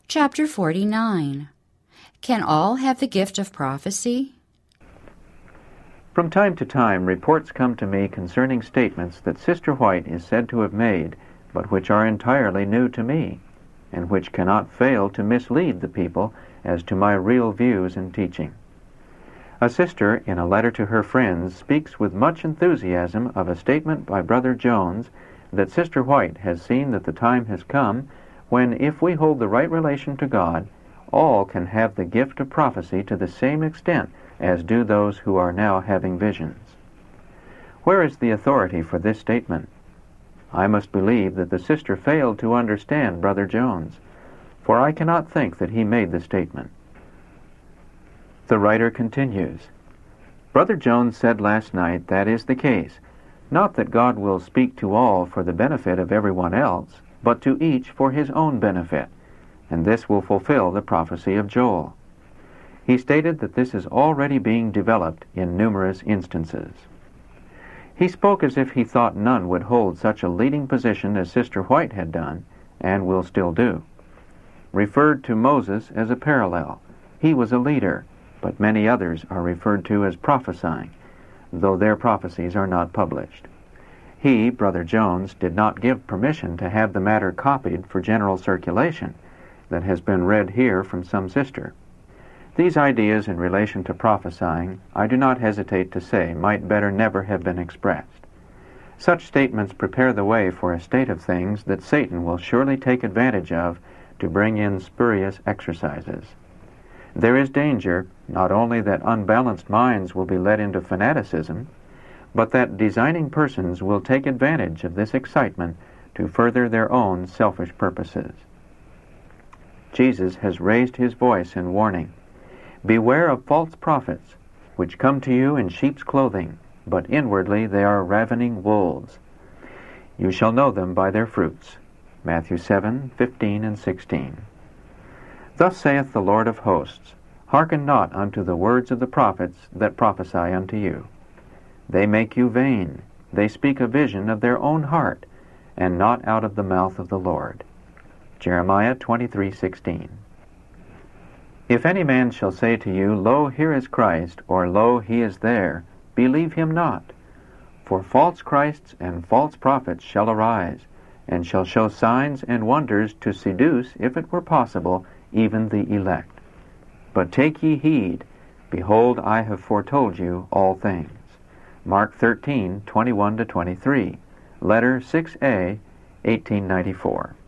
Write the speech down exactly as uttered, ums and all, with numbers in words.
Chapter forty-nine. Can all have the gift of prophecy? From time to time, reports come to me concerning statements that Sister White is said to have made, but which are entirely new to me, and which cannot fail to mislead the people as to my real views and teaching. A sister, in a letter to her friends, speaks with much enthusiasm of a statement by Brother Jones that Sister White has seen that the time has come when, if we hold the right relation to God, all can have the gift of prophecy to the same extent as do those who are now having visions. Where is the authority for this statement? I must believe that the sister failed to understand Brother Jones, for I cannot think that he made the statement. The writer continues, Brother Jones said last night that is the case, not that God will speak to all for the benefit of everyone else, but to each for his own benefit, and this will fulfill the prophecy of Joel. He stated that this is already being developed in numerous instances. He spoke as if he thought none would hold such a leading position as Sister White had done, and will still do. Referred to Moses as a parallel. He was a leader, but many others are referred to as prophesying, though their prophecies are not published. He, Brother Jones, did not give permission to have the matter copied for general circulation that has been read here from some sister. These ideas in relation to prophesying, I do not hesitate to say, might better never have been expressed. Such statements prepare the way for a state of things that Satan will surely take advantage of to bring in spurious exercises. There is danger, not only that unbalanced minds will be led into fanaticism, but that designing persons will take advantage of this excitement to further their own selfish purposes. Jesus has raised his voice in warning. Beware of false prophets, which come to you in sheep's clothing, but inwardly they are ravening wolves. You shall know them by their fruits. Matthew seven, fifteen and sixteen. Thus saith the Lord of hosts, Hearken not unto the words of the prophets that prophesy unto you. They make you vain. They speak a vision of their own heart, and not out of the mouth of the Lord. Jeremiah twenty-three, sixteen. If any man shall say to you, Lo, here is Christ, or Lo, he is there, believe him not. For false Christs and false prophets shall arise, and shall show signs and wonders to seduce, if it were possible, even the elect. But take ye heed, behold, I have foretold you all things. Mark thirteen, twenty-one to twenty-three, Letter six A, eighteen ninety-four.